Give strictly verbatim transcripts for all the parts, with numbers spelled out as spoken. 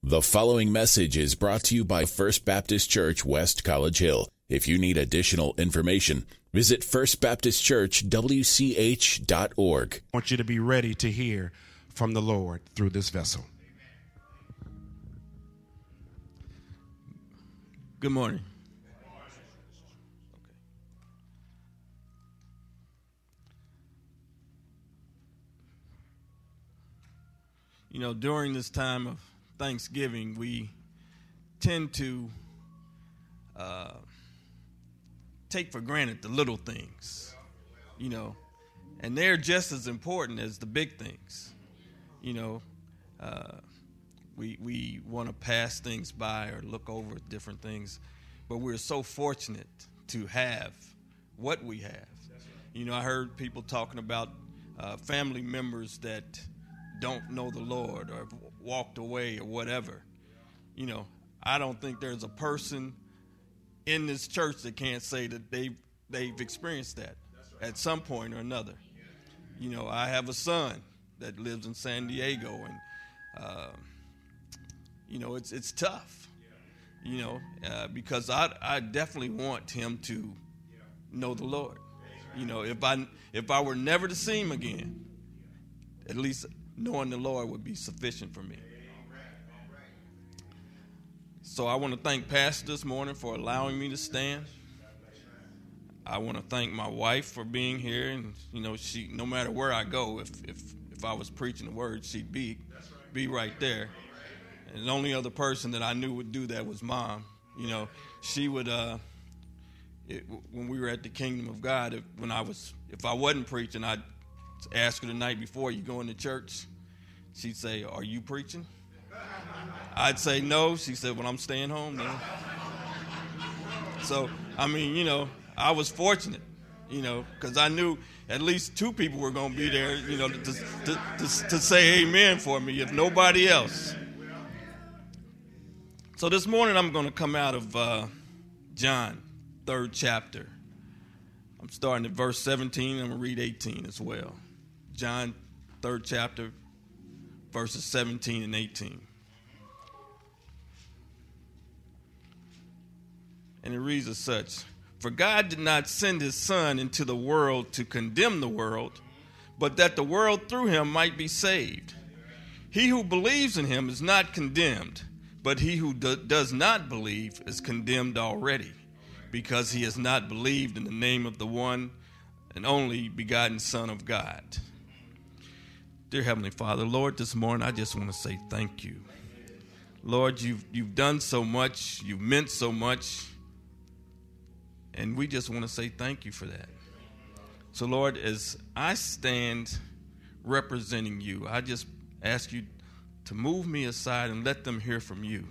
The following message is brought to you by First Baptist Church, West College Hill. If you need additional information, visit first baptist church w c h dot org. I want you to be ready to hear from the Lord through this vessel. Good morning. You know, during this time of Thanksgiving, we tend to uh, take for granted the little things, you know, and they're just as important as the big things. You know, uh, we we want to pass things by or look over different things, but we're so fortunate to have what we have. You know, I heard people talking about uh, family members that don't know the Lord or have walked away or whatever. You know, I don't think there's a person in this church that can't say that they've, they've experienced that at some point or another. You know, I have a son that lives in San Diego, and, uh, you know, it's it's tough, you know, uh, because I, I definitely want him to know the Lord. You know, if I, if I were never to see him again, at least knowing the Lord would be sufficient for me. So I want to thank Pastor this morning for allowing me to stand. I want to thank my wife for being here, and you know, she, no matter where I go, if if if I was preaching the word, she'd be be right there. And the only other person that I knew would do that was Mom. You know, she would uh, it, when we were at the Kingdom of God. If, when I was, if I wasn't preaching, I'd ask her the night before, you going to church? She'd say, are you preaching? I'd say no. She said, well, I'm staying home then. So, I mean, you know, I was fortunate, you know, because I knew at least two people were going to be there, you know, to, to, to, to say amen for me, if nobody else. So this morning I'm going to come out of uh, John, third chapter. I'm starting at verse seventeen. I'm going to read eighteen as well. John, third chapter, verses seventeen and eighteen. And it reads as such: For God did not send his Son into the world to condemn the world, but that the world through him might be saved. He who believes in him is not condemned, but he who do- does not believe is condemned already, because he has not believed in the name of the one and only begotten Son of God. Dear Heavenly Father, Lord, this morning I just want to say thank you. Lord, you've, you've done so much, you've meant so much, and we just want to say thank you for that. So, Lord, as I stand representing you, I just ask you to move me aside and let them hear from you.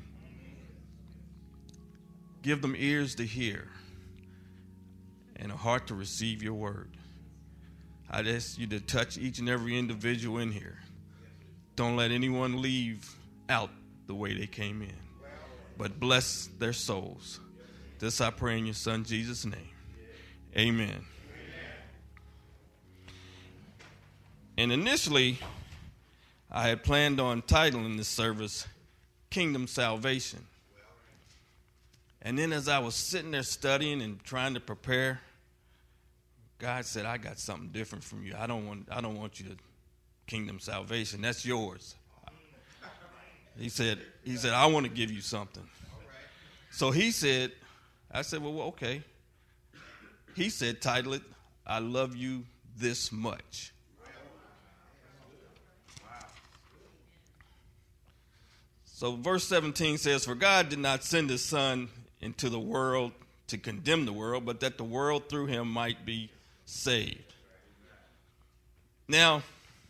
Give them ears to hear and a heart to receive your word. I'd ask you to touch each and every individual in here. Don't let anyone leave out the way they came in, but bless their souls. This I pray in your Son, Jesus' name. Amen. And initially, I had planned on titling this service, Kingdom Salvation. And then as I was sitting there studying and trying to prepare, God said, I got something different from you. I don't want I don't want you to Kingdom Salvation. That's yours. He said, he said, I want to give you something. So he said, I said, well, okay. He said, title it, I Love You This Much. So verse seventeen says, For God did not send his Son into the world to condemn the world, but that the world through him might be saved. Now,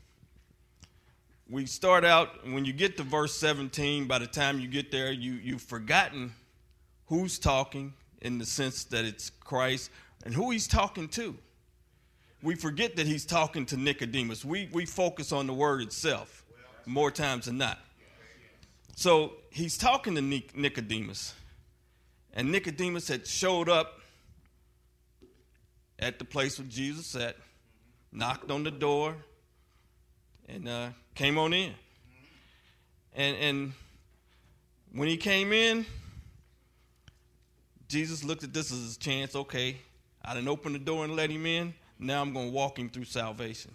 we start out, when you get to verse seventeen, by the time you get there, you, you've forgotten who's talking, in the sense that it's Christ, and who he's talking to. We forget that he's talking to Nicodemus. We, we focus on the word itself more times than not. So he's talking to Nicodemus, and Nicodemus had showed up at the place where Jesus sat, knocked on the door, and uh, came on in. And, and When he came in, Jesus looked at this as his chance. Okay, I didn't open the door and let him in. Now I'm going to walk him through salvation.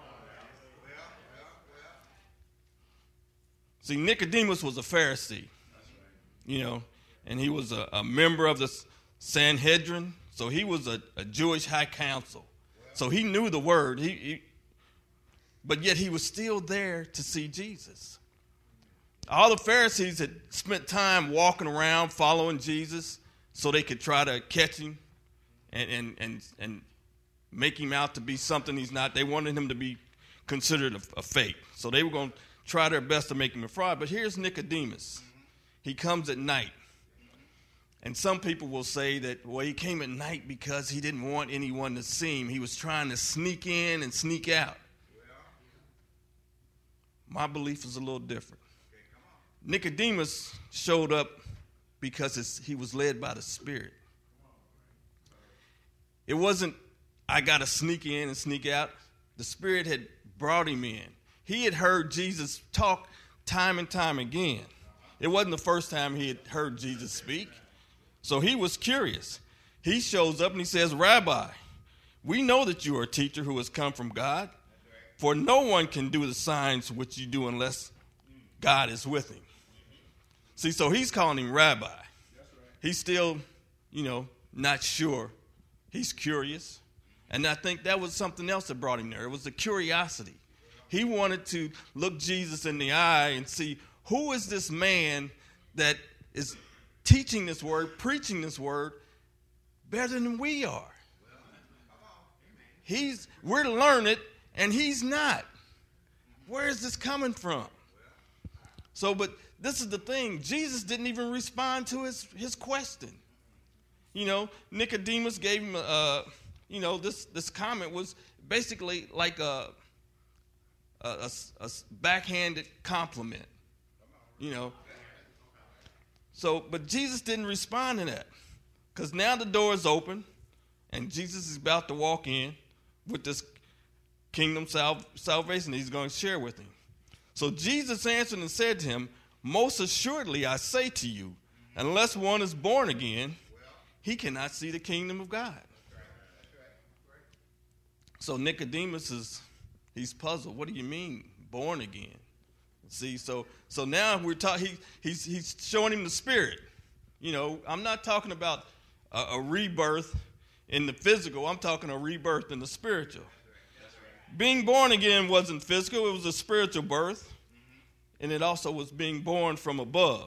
See, Nicodemus was a Pharisee, you know, and he was a, a member of the Sanhedrin, so he was a, a Jewish high council. So he knew the word, he, he, but yet he was still there to see Jesus. All the Pharisees had spent time walking around following Jesus so they could try to catch him and, and, and, and make him out to be something he's not. They wanted him to be considered a, a fake. So they were going to try their best to make him a fraud. But here's Nicodemus. He comes at night. And some people will say that, well, he came at night because he didn't want anyone to see him. He was trying to sneak in and sneak out. My belief is a little different. Nicodemus showed up because it's, he was led by the Spirit. It wasn't, I got to sneak in and sneak out. The Spirit had brought him in. He had heard Jesus talk time and time again. It wasn't the first time he had heard Jesus speak. So he was curious. He shows up and he says, Rabbi, we know that you are a teacher who has come from God, for no one can do the signs which you do unless God is with him. See, so he's calling him Rabbi. He's still, you know, not sure. He's curious. And I think that was something else that brought him there. It was the curiosity. He wanted to look Jesus in the eye and see, who is this man that is teaching this word, preaching this word better than we are? He's, we're to learn it, and he's not. Where is this coming from? So, but this is the thing. Jesus didn't even respond to his, his question. You know, Nicodemus gave him, a, you know, this, this comment was basically like a, a, a, a backhanded compliment, you know. So, but Jesus didn't respond to that, because now the door is open, and Jesus is about to walk in with this kingdom sal- salvation that he's going to share with him. So Jesus answered and said to him, most assuredly I say to you, unless one is born again, he cannot see the kingdom of God. So Nicodemus is, he's puzzled. What do you mean, born again? See, so so now we're talking. He, he's he's showing him the Spirit. You know, I'm not talking about a, a rebirth in the physical. I'm talking a rebirth in the spiritual. Being born again wasn't physical; it was a spiritual birth, and it also was being born from above.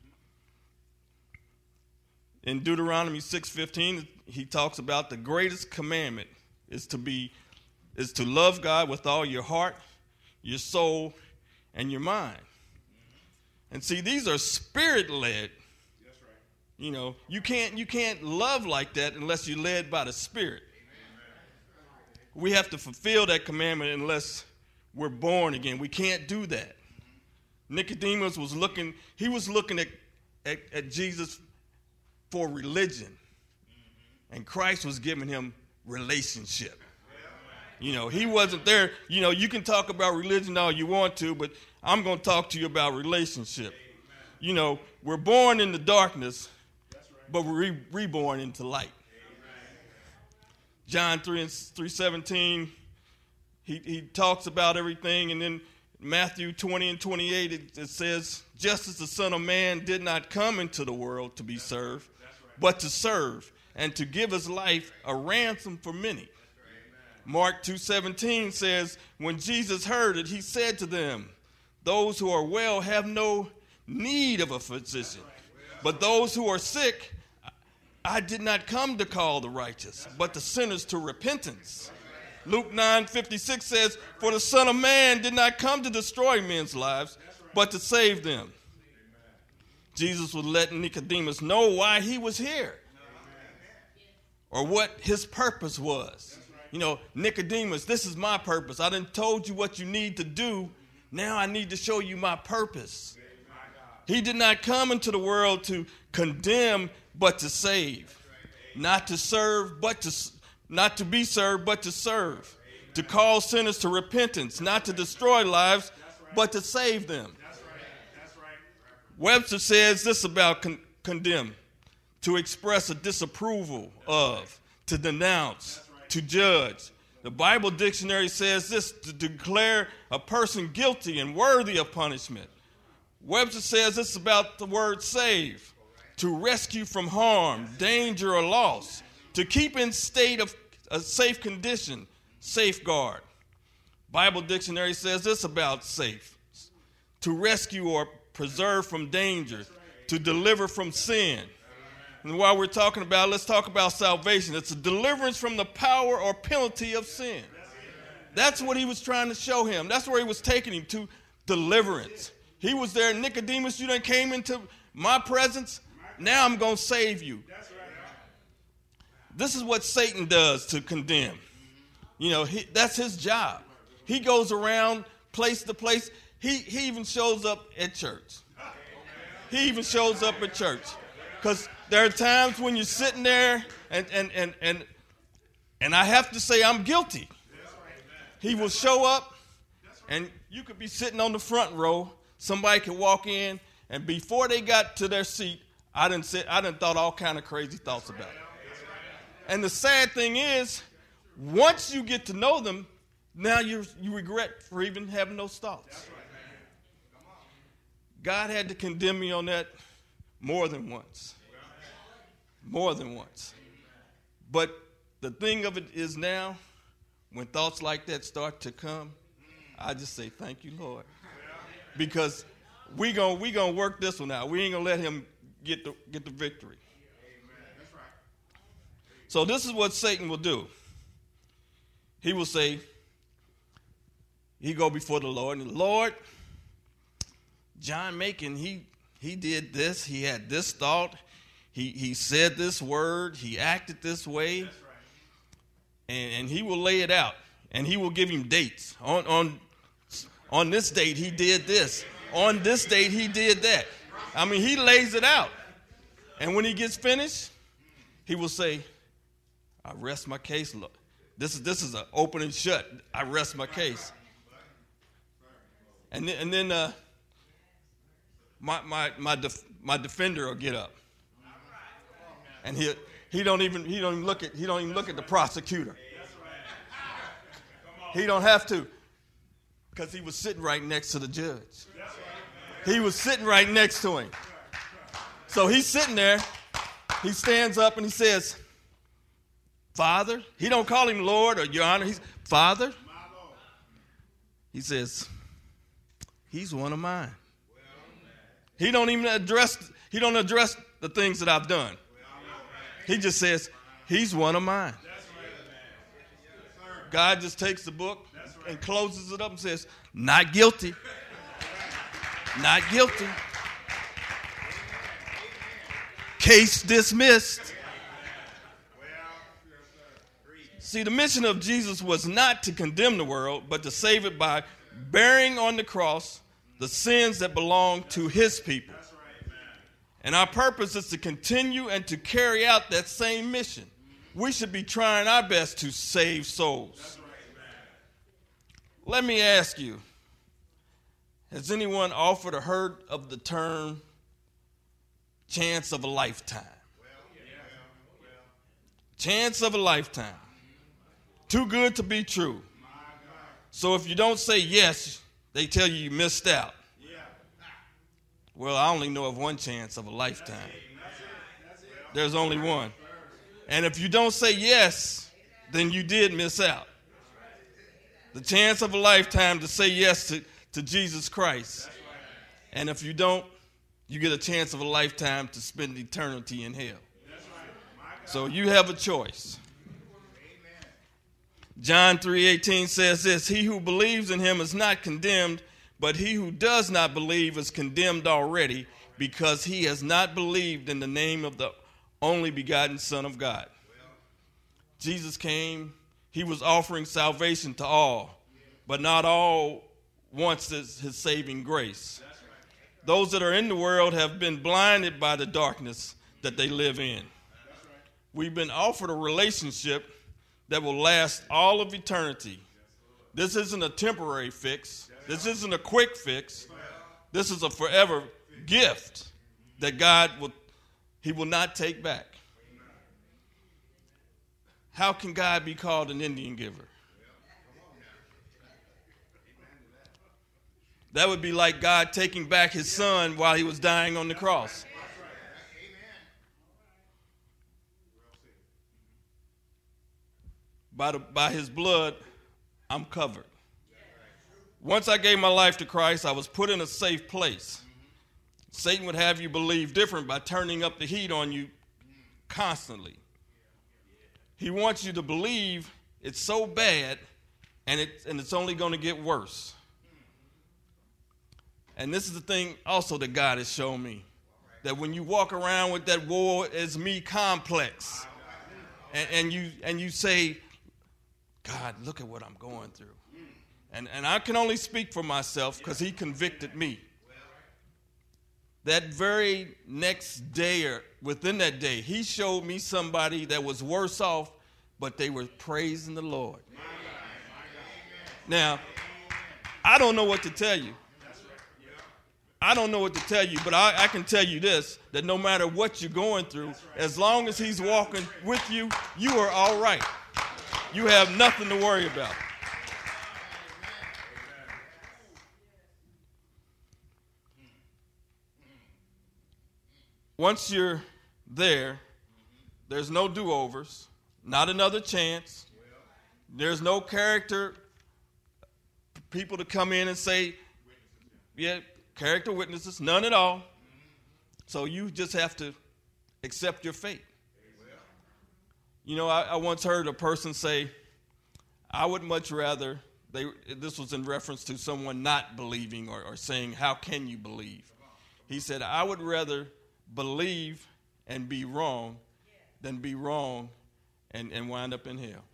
In Deuteronomy six fifteen, he talks about the greatest commandment is to be is to love God with all your heart, your soul, and your mind. And see, these are spirit-led. That's right. You know, you can't you can't love like that unless you're led by the Spirit. Amen. We have to fulfill that commandment unless we're born again. We can't do that. Mm-hmm. Nicodemus was looking, he was looking at, at, at Jesus for religion. Mm-hmm. And Christ was giving him relationship. You know, he wasn't there. You know, you can talk about religion all you want to, but I'm going to talk to you about relationship. Amen. You know, we're born in the darkness, right, but we're re- reborn into light. Amen. John three and three seventeen, he, he talks about everything. And then Matthew twenty and twenty-eight, it, it says, just as the Son of Man did not come into the world to be served, right, but to serve and to give his life a ransom for many. Mark two seventeen says, when Jesus heard it, he said to them, those who are well have no need of a physician, but those who are sick, I did not come to call the righteous, but the sinners to repentance. Luke nine fifty-six says, for the Son of Man did not come to destroy men's lives, but to save them. Jesus was letting Nicodemus know why he was here, or what his purpose was. You know, Nicodemus, this is my purpose. I done told you what you need to do. Now I need to show you my purpose. He did not come into the world to condemn, but to save. Not to serve, but to not to be served, but to serve. To call sinners to repentance, not to destroy lives, but to save them. Webster says this about con- condemn: to express a disapproval of, to denounce, to judge. The Bible dictionary says this: to declare a person guilty and worthy of punishment. Webster says this about the word save: to rescue from harm, danger, or loss, to keep in state of a safe condition, safeguard. Bible dictionary says this about safe: to rescue or preserve from danger, to deliver from sin. And while we're talking about, let's talk about salvation. It's a deliverance from the power or penalty of sin. That's what he was trying to show him. That's where he was taking him to, deliverance. He was there, Nicodemus, you done came into my presence. Now I'm going to save you. This is what Satan does to condemn. You know, he, that's his job. He goes around place to place. He, he even shows up at church. He even shows up at church. Because there are times when you're sitting there, and, and, and, and, and I have to say I'm guilty. He will show up, and you could be sitting on the front row. Somebody could walk in, and before they got to their seat, I done sit, I done thought all kind of crazy thoughts about it. And the sad thing is, once you get to know them, now you you regret for even having those thoughts. God had to condemn me on that more than once. More than once. But the thing of it is now, when thoughts like that start to come, I just say, thank you, Lord. Because we're going we gonna work this one out. We ain't going to let him get the, get the victory. So this is what Satan will do. He will say, he go before the Lord, and Lord, John Macon, he he did this, he had this thought, he he said this word, he acted this way, right. and, and he will lay it out, and he will give him dates. On on on this date he did this, on this date he did that. I mean, he lays it out, and when he gets finished, he will say, I rest my case. Look, this is this is an open and shut. I rest my case. And then, and then uh, my my my def, my defender will get up, and he he don't even he don't even look at he don't even look at the prosecutor. He don't have to, because he was sitting right next to the judge. He was sitting right next to him. So he's sitting there. He stands up and he says, Father. He don't call him Lord or Your Honor. He's Father. He says, he's one of mine. He don't even address, he don't address the things that I've done. He just says, he's one of mine. God just takes the book and closes it up and says, not guilty. Not guilty. Case dismissed. See, the mission of Jesus was not to condemn the world, but to save it by bearing on the cross the sins that belong to his people. And our purpose is to continue and to carry out that same mission. We should be trying our best to save souls. Let me ask you, has anyone offered or heard of the term chance of a lifetime? Chance of a lifetime. Too good to be true. So if you don't say yes, they tell you you missed out. Well, I only know of one chance of a lifetime. There's only one. And if you don't say yes, then you did miss out. The chance of a lifetime to say yes to, to Jesus Christ. And if you don't, you get a chance of a lifetime to spend eternity in hell. So you have a choice. John three eighteen says this, he who believes in him is not condemned, but he who does not believe is condemned already, because he has not believed in the name of the only begotten Son of God. Jesus came, he was offering salvation to all, but not all wants his, his saving grace. Those that are in the world have been blinded by the darkness that they live in. We've been offered a relationship that will last all of eternity. This isn't a temporary fix. This isn't a quick fix. This is a forever gift that God will, he will not take back. How can God be called an Indian giver? That would be like God taking back his son while he was dying on the cross. By, the, by his blood, I'm covered. Once I gave my life to Christ, I was put in a safe place. Satan would have you believe different by turning up the heat on you constantly. He wants you to believe it's so bad and, it, and it's only going to get worse. And this is the thing also that God has shown me, that when you walk around with that woe is me complex and, and, you, and you say, God, look at what I'm going through. And, and I can only speak for myself because he convicted me. That very next day or within that day, he showed me somebody that was worse off, but they were praising the Lord. Now, I don't know what to tell you. I don't know what to tell you, but I, I can tell you this, that no matter what you're going through, as long as he's walking with you, you are all right. You have nothing to worry about. Once you're there, there's no do-overs, not another chance. There's no character, people to come in and say, yeah, character witnesses, none at all. So you just have to accept your fate. You know, I, I once heard a person say, I would much rather, they, this was in reference to someone not believing or, or saying, how can you believe? He said, I would rather believe and be wrong than be wrong and, and wind up in hell.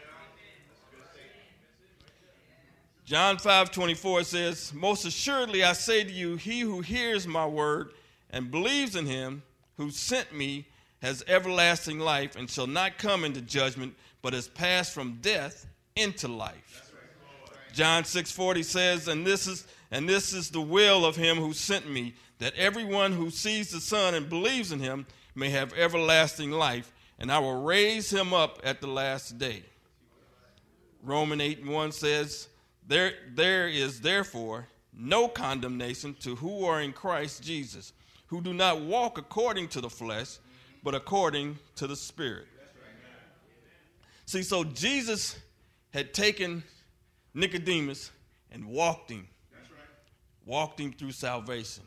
John five twenty-four says, most assuredly I say to you, he who hears my word and believes in him who sent me has everlasting life and shall not come into judgment, but has passed from death into life. John six forty says, and this is and this is the will of him who sent me, that everyone who sees the Son and believes in him may have everlasting life, and I will raise him up at the last day. Romans eight and one says, there, there is therefore no condemnation to who are in Christ Jesus, who do not walk according to the flesh, but according to the Spirit. See, so Jesus had taken Nicodemus and walked him, walked him through salvation.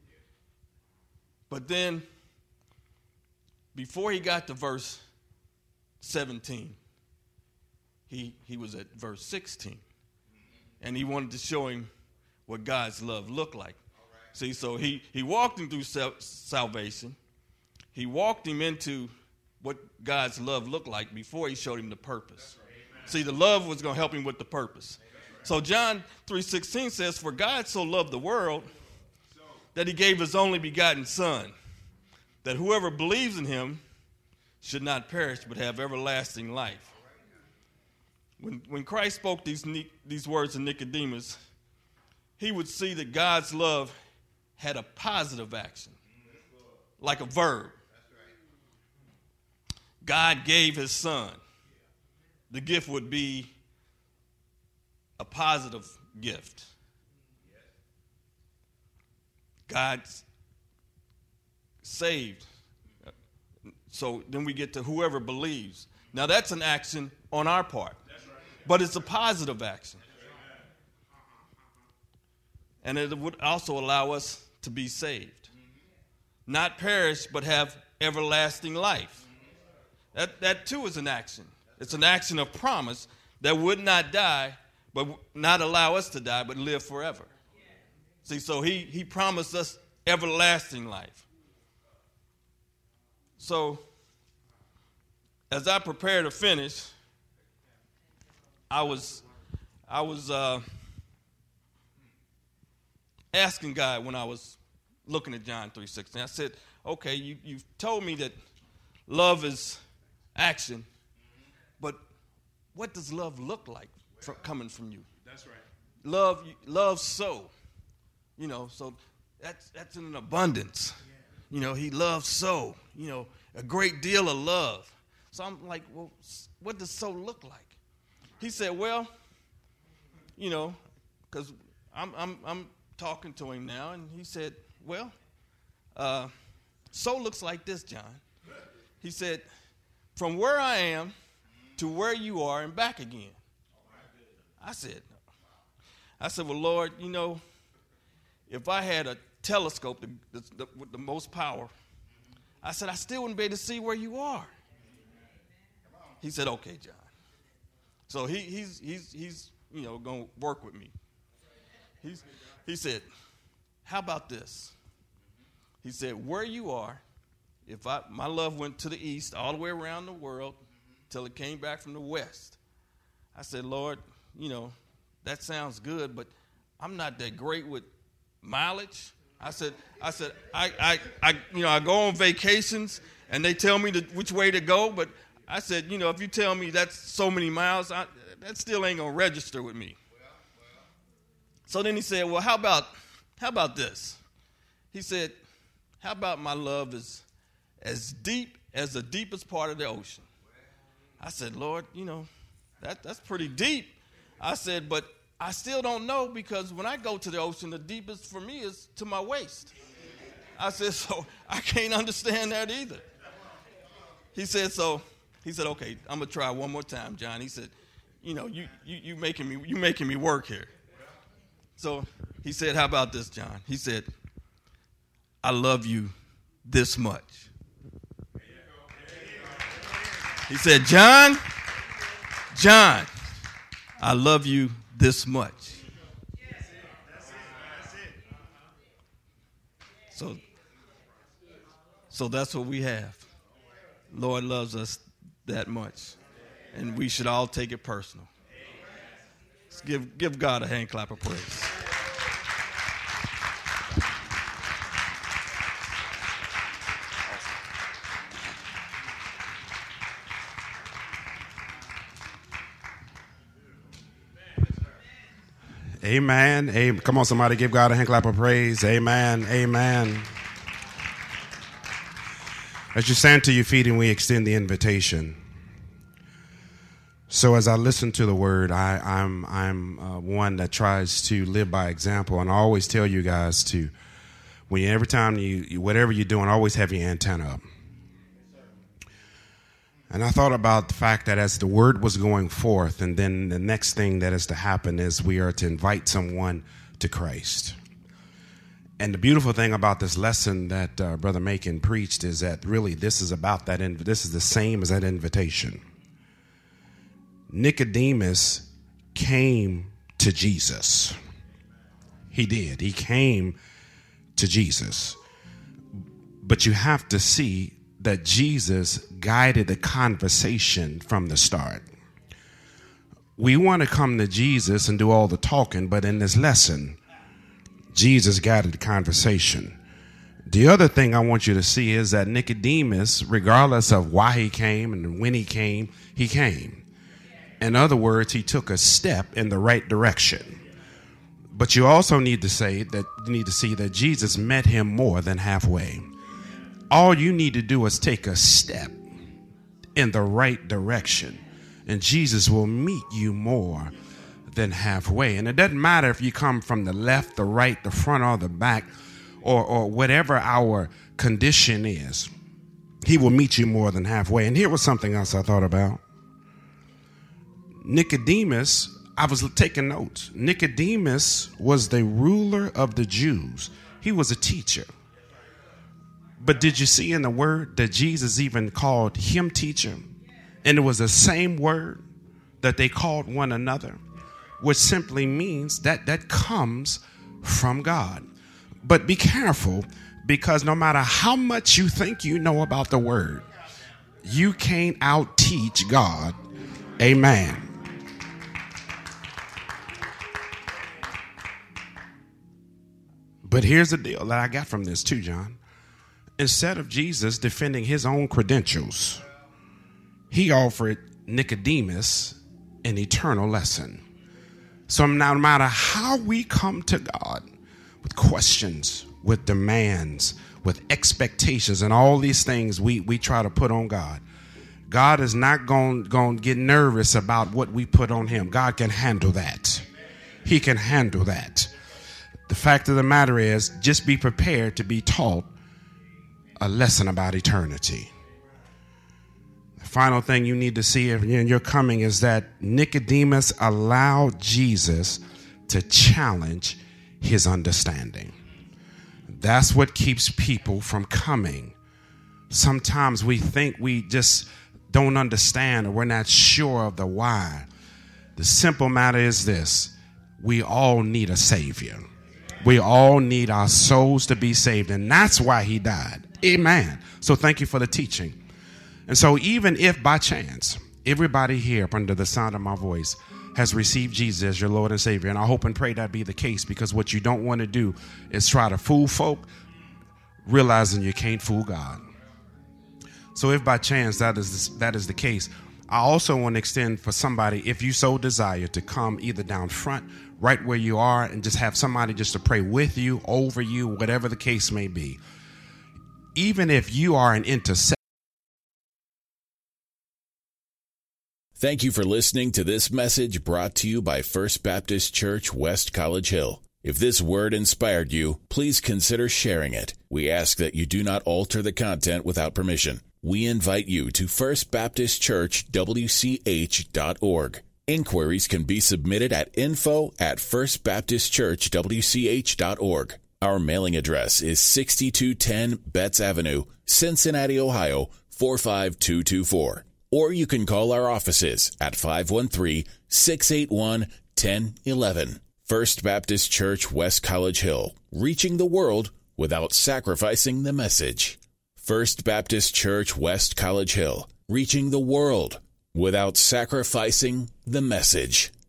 But then, before he got to verse seventeen, he, he was at verse sixteen. And he wanted to show him what God's love looked like. Right. See, so he, he walked him through sal- salvation. He walked him into what God's love looked like before he showed him the purpose. Right. See, the love was going to help him with the purpose. Right. So John three sixteen says, for God so loved the world that he gave his only begotten Son, that whoever believes in him should not perish but have everlasting life. When, when Christ spoke these, these words to Nicodemus, he would see that God's love had a positive action, like a verb. God gave his Son. The gift would be a positive gift. God saved. So then we get to whoever believes. Now that's an action on our part. But it's a positive action. And it would also allow us to be saved. Not perish, but have everlasting life. That, that too is an action. It's an action of promise that would not die, but not allow us to die, but live forever. See, so he, he promised us everlasting life. So, as I prepare to finish, I was, I was uh, asking God when I was looking at John three sixteen. I said, okay, you, you've told me that love is action, but what does love look like from, coming from you? That's right. Love, love so, you know, so that's that's in an abundance. You know, he loves so, you know, a great deal of love. So I'm like, well, what does so look like? He said, well, you know, because I'm, I'm, I'm talking to him now, and he said, well, uh, so looks like this, John. He said, from where I am to where you are and back again. I said, I said, well, Lord, you know, if I had a telescope the, the, the, with the most power, I said, I still wouldn't be able to see where you are. He said, okay, John. So he, he's, he's, he's, you know, going to work with me. He's, he said, how about this? He said, where you are, if I, my love went to the east, all the way around the world, till it came back from the west. I said, Lord, you know, that sounds good, but I'm not that great with mileage. I said, I said, I, I, I, you know, I go on vacations and they tell me to, which way to go, but I said, you know, if you tell me that's so many miles, I, that still ain't gonna register with me. Well, well. So then he said, well, how about, how about this? He said, how about my love is as deep as the deepest part of the ocean? I said, Lord, you know, that that's pretty deep. I said, but I still don't know, because when I go to the ocean, the deepest for me is to my waist. I said, so I can't understand that either. He said, so he said, okay, I'm gonna try one more time, John. He said, you know, you you you making me you making me work here. So he said, how about this, John? He said, I love you this much. He said, John, John, I love you this much. So, so that's what we have. Lord loves us that much, and we should all take it personal. Let's give, give God a hand clap of praise. Amen. Amen. Come on, somebody give God a hand clap of praise. Amen. Amen. As you stand to your feet and we extend the invitation. So as I listen to the word, I, I'm I'm uh, one that tries to live by example, and I always tell you guys to, when you, every time you, you whatever you're doing, always have your antenna up. And I thought about the fact that as the word was going forth, and then the next thing that is to happen is we are to invite someone to Christ. And the beautiful thing about this lesson that uh, Brother Macon preached is that really this is about that. Inv- this is the same as that invitation. Nicodemus came to Jesus. He did. He came to Jesus. But you have to see that Jesus guided the conversation from the start. We want to come to Jesus and do all the talking, but in this lesson, Jesus guided the conversation. The other thing I want you to see is that Nicodemus, regardless of why he came and when he came, he came. In other words, he took a step in the right direction. But you also need to say that you need to see that Jesus met him more than halfway. All you need to do is take a step in the right direction, and Jesus will meet you more than halfway. And it doesn't matter if you come from the left, the right, the front, or the back, or, or whatever our condition is. He will meet you more than halfway. And here was something else I thought about. Nicodemus, I was taking notes. Nicodemus was the ruler of the Jews. He was a teacher. But did you see in the word that Jesus even called him teacher? And it was the same word that they called one another, which simply means that that comes from God. But be careful, because no matter how much you think you know about the word, you can't out-teach God. Amen. But here's the deal that I got from this too, John. Instead of Jesus defending his own credentials, he offered Nicodemus an eternal lesson. So now, no matter how we come to God with questions, with demands, with expectations, and all these things we, we try to put on God. God is not going to get nervous about what we put on him. God can handle that. He can handle that. The fact of the matter is, just be prepared to be taught a lesson about eternity. The final thing you need to see in your coming is that Nicodemus allowed Jesus to challenge his understanding. That's what keeps people from coming. Sometimes we think we just don't understand, or we're not sure of the why. The simple matter is this: we all need a Savior. We all need our souls to be saved, and that's why he died. Amen. So thank you for the teaching. And so even if by chance everybody here under the sound of my voice has received Jesus as your Lord and Savior, and I hope and pray that be the case, because what you don't want to do is try to fool folk, realizing you can't fool God. So if by chance that is that is the case, I also want to extend for somebody, if you so desire, to come either down front, right where you are, and just have somebody just to pray with you, over you, whatever the case may be. Even if you are an intercessor. Thank you for listening to this message brought to you by First Baptist Church, West College Hill. If this word inspired you, please consider sharing it. We ask that you do not alter the content without permission. We invite you to First Baptist Church W C H dot org. Inquiries can be submitted at info at first baptist church w c h dot org. Our mailing address is sixty-two ten Betts Avenue, Cincinnati, Ohio, four five two two four. Or you can call our offices at five one three, six eight one, one zero one one. First Baptist Church, West College Hill, reaching the world without sacrificing the message. First Baptist Church, West College Hill, reaching the world without sacrificing the message.